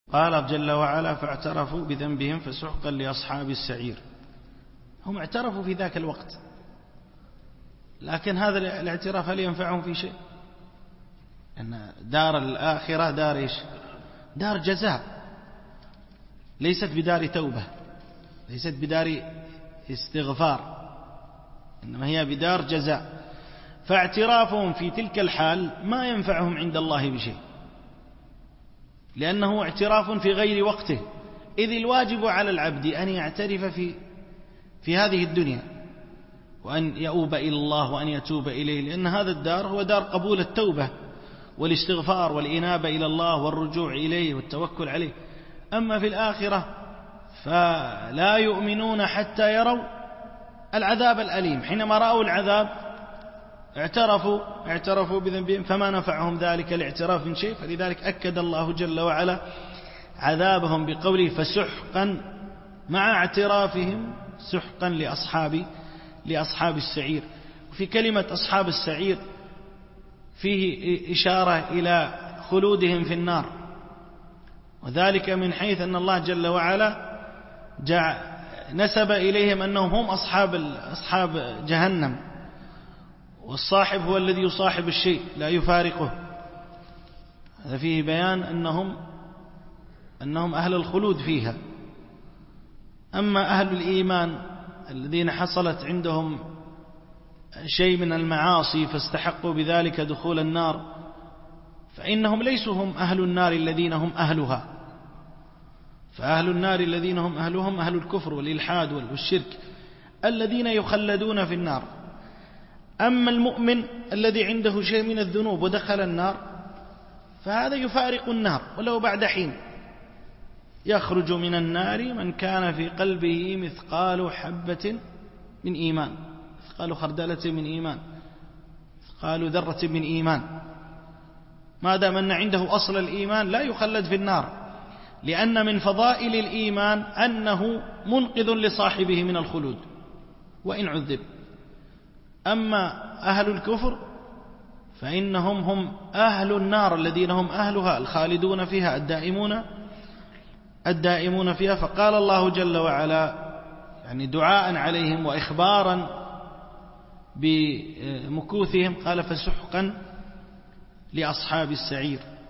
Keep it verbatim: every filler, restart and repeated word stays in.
قال جل وعلا فاعترفوا بذنبهم فسحقا لأصحاب السعير. هم اعترفوا في ذاك الوقت، لكن هذا الاعتراف هل ينفعهم في شيء؟ أن دار الآخرة دار إيش؟ دار جزاء، ليست بدار توبة، ليست بدار استغفار، إنما هي بدار جزاء. فاعترافهم في تلك الحال ما ينفعهم عند الله بشيء، لأنه اعتراف في غير وقته، إذ الواجب على العبد أن يعترف في في هذه الدنيا، وأن يؤوب إلى الله وأن يتوب إليه، لأن هذا الدار هو دار قبول التوبة والاستغفار والإنابة إلى الله والرجوع إليه والتوكل عليه. أما في الآخرة فلا يؤمنون حتى يروا العذاب الأليم. حينما رأوا العذاب اعترفوا اعترفوا بذنبهم فما نفعهم ذلك الاعتراف من شيء، فلذلك أكد الله جل وعلا عذابهم بقوله فسحقا، مع اعترافهم سحقا لأصحاب لأصحاب السعير. وفي كلمة أصحاب السعير فيه إشارة إلى خلودهم في النار، وذلك من حيث أن الله جل وعلا نسب إليهم أنهم هم أصحاب أصحاب جهنم، والصاحب هو الذي يصاحب الشيء لا يفارقه. هذا فيه بيان أنهم أنهم أهل الخلود فيها. أما أهل الإيمان الذين حصلت عندهم شيء من المعاصي فاستحقوا بذلك دخول النار، فإنهم ليسوا هم أهل النار الذين هم أهلها، فأهل النار الذين هم أهلهم أهل الكفر والإلحاد والشرك الذين يخلدون في النار. أما المؤمن الذي عنده شيء من الذنوب ودخل النار فهذا يفارق النار ولو بعد حين. يخرج من النار من كان في قلبه مثقال حبة من إيمان، مثقال خردلة من إيمان، مثقال ذرة من إيمان، ما دام أن عنده أصل الإيمان لا يخلد في النار، لأن من فضائل الإيمان أنه منقذ لصاحبه من الخلود وإن عذب. أما أهل الكفر فإنهم هم أهل النار الذين هم أهلها الخالدون فيها الدائمون الدائمون فيها. فقال الله جل وعلا يعني دعاء عليهم وإخبارا بمكوثهم قال فسحقا لأصحاب السعير.